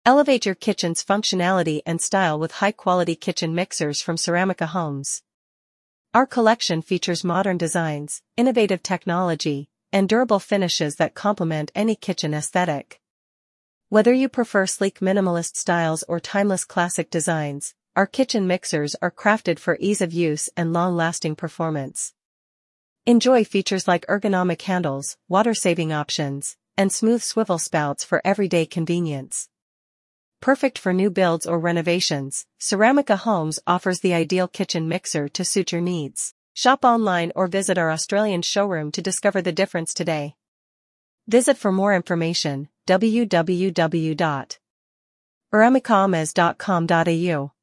Elevate your kitchen's functionality and style with high-quality kitchen mixers from Ceramica Homes. Our collection features modern designs, innovative technology, and durable finishes that complement any kitchen aesthetic. Whether you prefer sleek minimalist styles or timeless classic designs, our kitchen mixers are crafted for ease of use and long-lasting performance. Enjoy features like ergonomic handles, water-saving options, and smooth swivel spouts for everyday convenience. Perfect for new builds or renovations, Ceramica Homes offers the ideal kitchen mixer to suit your needs. Shop online or visit our Australian showroom to discover the difference today. Visit for more information, www.ceramicahomes.com.au.